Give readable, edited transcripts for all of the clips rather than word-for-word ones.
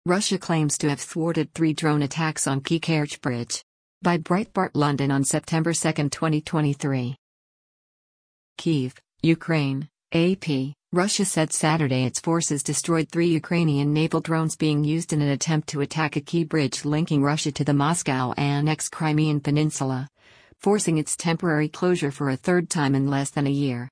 Russia claims to have thwarted 3 drone attacks on key Kerch Bridge. By Breitbart London on September 2, 2023. Kyiv, Ukraine, AP. Russia said Saturday its forces destroyed 3 Ukrainian naval drones being used in an attempt to attack a key bridge linking Russia to the Moscow-annexed Crimean Peninsula, forcing its temporary closure for a third time in less than a year.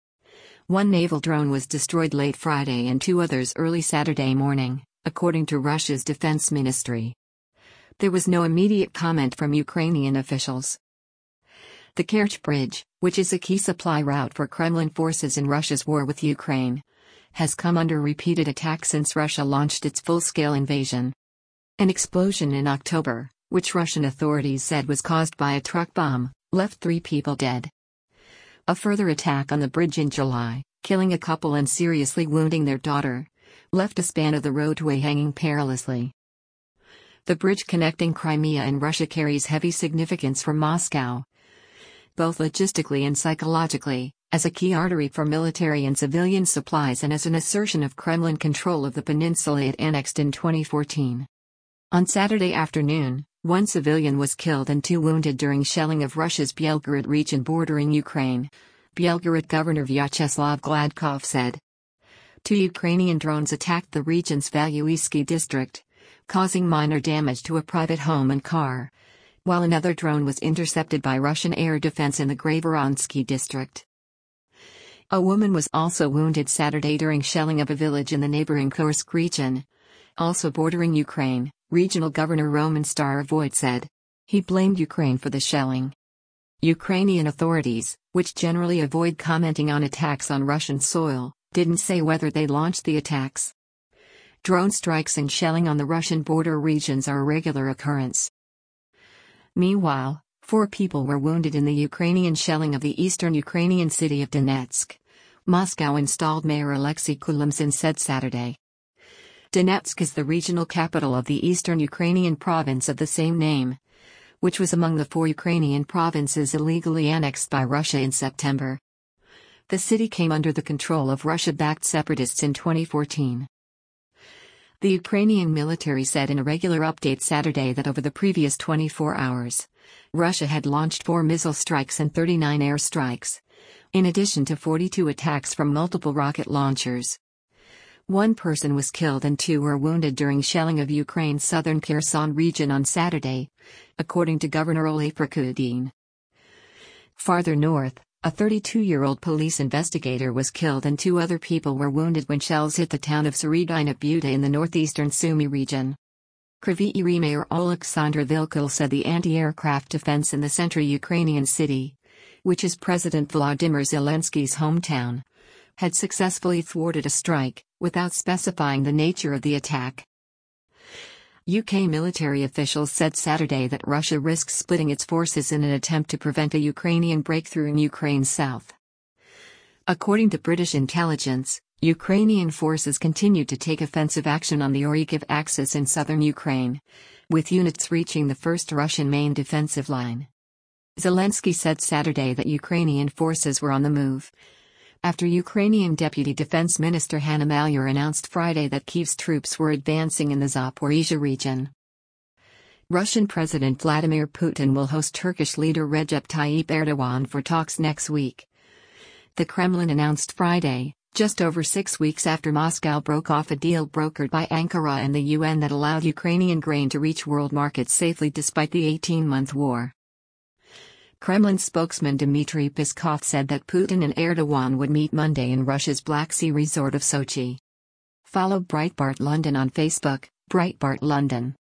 1 naval drone was destroyed late Friday and 2 others early Saturday morning, according to Russia's defense ministry. There was no immediate comment from Ukrainian officials. The Kerch Bridge, which is a key supply route for Kremlin forces in Russia's war with Ukraine, has come under repeated attack since Russia launched its full-scale invasion. An explosion in October, which Russian authorities said was caused by a truck bomb, left 3 people dead. A further attack on the bridge in July, killing a couple and seriously wounding their daughter, left a span of the roadway hanging perilously. The bridge connecting Crimea and Russia carries heavy significance for Moscow, both logistically and psychologically, as a key artery for military and civilian supplies and as an assertion of Kremlin control of the peninsula it annexed in 2014. On Saturday afternoon, 1 civilian was killed and 2 wounded during shelling of Russia's Belgorod region bordering Ukraine, Belgorod Governor Vyacheslav Gladkov said. 2 Ukrainian drones attacked the region's Valyuysky district, causing minor damage to a private home and car, while another drone was intercepted by Russian air defense in the Gravoronsky district. A woman was also wounded Saturday during shelling of a village in the neighboring Kursk region, also bordering Ukraine, Regional Governor Roman Starovoyt said. He blamed Ukraine for the shelling. Ukrainian authorities, which generally avoid commenting on attacks on Russian soil, didn't say whether they launched the attacks. Drone strikes and shelling on the Russian border regions are a regular occurrence. Meanwhile, 4 people were wounded in the Ukrainian shelling of the eastern Ukrainian city of Donetsk, Moscow-installed Mayor Alexei Kulomzin said Saturday. Donetsk is the regional capital of the eastern Ukrainian province of the same name, which was among the 4 Ukrainian provinces illegally annexed by Russia in September. The city came under the control of Russia-backed separatists in 2014. The Ukrainian military said in a regular update Saturday that over the previous 24 hours, Russia had launched 4 missile strikes and 39 air strikes, in addition to 42 attacks from multiple rocket launchers. 1 person was killed and 2 were wounded during shelling of Ukraine's southern Kherson region on Saturday, according to Governor Oleh Prokudin. Farther north, a 32-year-old police investigator was killed and 2 other people were wounded when shells hit the town of Seredina Buda in the northeastern Sumy region. Kryvyi Rih Mayor Oleksandr Vilkul said the anti-aircraft defense in the central Ukrainian city, which is President Volodymyr Zelensky's hometown, had successfully thwarted a strike, without specifying the nature of the attack. UK military officials said Saturday that Russia risks splitting its forces in an attempt to prevent a Ukrainian breakthrough in Ukraine's south. According to British intelligence, Ukrainian forces continued to take offensive action on the Orikhiv axis in southern Ukraine, with units reaching the first Russian main defensive line. Zelensky said Saturday that Ukrainian forces were on the move, after Ukrainian Deputy Defense Minister Hanna Maliar announced Friday that Kyiv's troops were advancing in the Zaporizhzhia region. Russian President Vladimir Putin will host Turkish leader Recep Tayyip Erdogan for talks next week. The Kremlin announced Friday, just over 6 weeks after Moscow broke off a deal brokered by Ankara and the UN that allowed Ukrainian grain to reach world markets safely despite the 18-month war. Kremlin spokesman Dmitry Peskov said that Putin and Erdogan would meet Monday in Russia's Black Sea resort of Sochi. Follow Breitbart London on Facebook, Breitbart London.